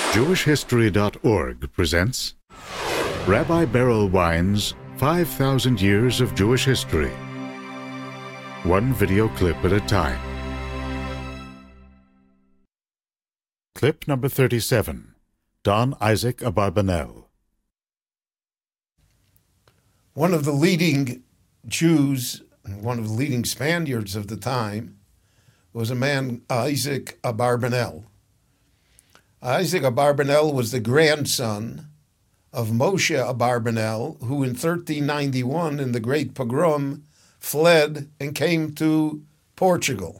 JewishHistory.org presents Rabbi Berel Wein's 5,000 Years of Jewish History. One video clip at a time. Clip number 37. Don Isaac Abarbanel. One of the leading Jews, one of the leading Spaniards of the time, was a man, Isaac Abarbanel. Isaac Abarbanel was the grandson of Moshe Abarbanel, who in 1391, in the Great Pogrom, fled and came to Portugal.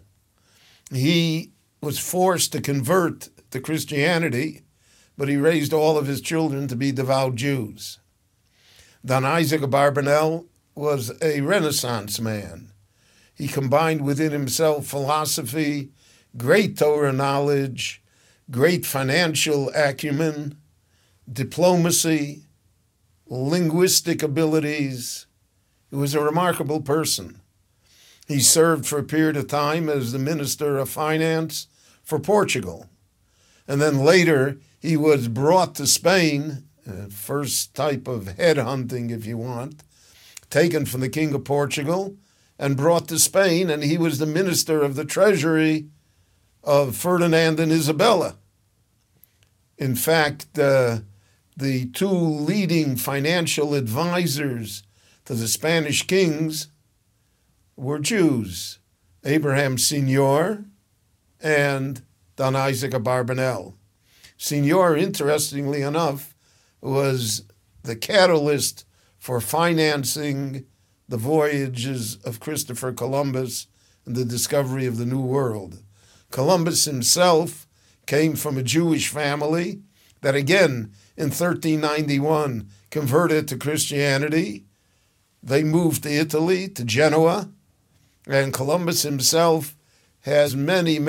He was forced to convert to Christianity, but he raised all of his children to be devout Jews. Don Isaac Abarbanel was a Renaissance man. He combined within himself philosophy, great Torah knowledge, great financial acumen, diplomacy, linguistic abilities. He was a remarkable person. He served for a period of time as the Minister of Finance for Portugal. And then later, he was brought to Spain, first type of headhunting, if you want, taken from the King of Portugal and brought to Spain, and he was the Minister of the Treasury of Ferdinand and Isabella. In fact, the two leading financial advisors to the Spanish kings were Jews, Abraham Senior and Don Isaac Abarbanel. Senior, interestingly enough, was the catalyst for financing the voyages of Christopher Columbus and the discovery of the New World. Columbus himself came from a Jewish family that, again, in 1391, converted to Christianity. They moved to Italy, to Genoa, and Columbus himself has many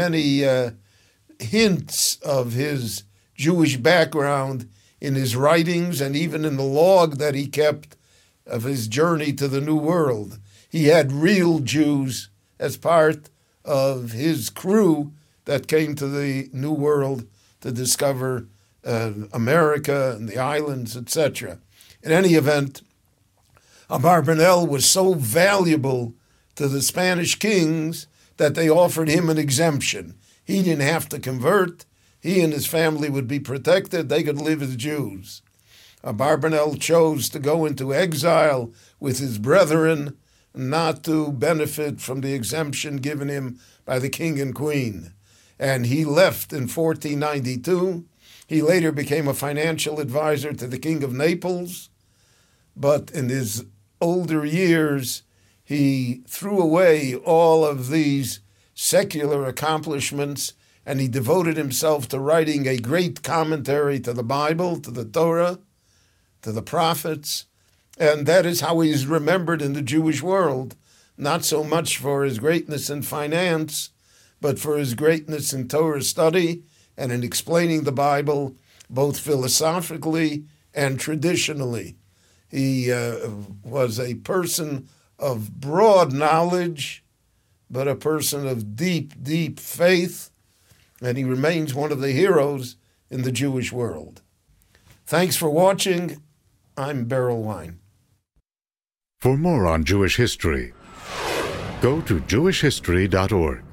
hints of his Jewish background in his writings and even in the log that he kept of his journey to the New World. He had real Jews as part of his crew that came to the New World to discover America and the islands, etc. In any event, Abarbanel was so valuable to the Spanish kings that they offered him an exemption. He didn't have to convert. He and his family would be protected. They could live as Jews. Abarbanel chose to go into exile with his brethren, not to benefit from the exemption given him by the king and queen. And he left in 1492. He later became a financial advisor to the King of Naples. But in his older years, he threw away all of these secular accomplishments, and he devoted himself to writing a great commentary to the Bible, to the Torah, to the prophets, and that is how he is remembered in the Jewish world, not so much for his greatness in finance, but for his greatness in Torah study and in explaining the Bible both philosophically and traditionally. He was a person of broad knowledge, but a person of deep faith, and he remains one of the heroes in the Jewish world. Thanks for watching. I'm Berel Wein. For more on Jewish history, go to JewishHistory.org.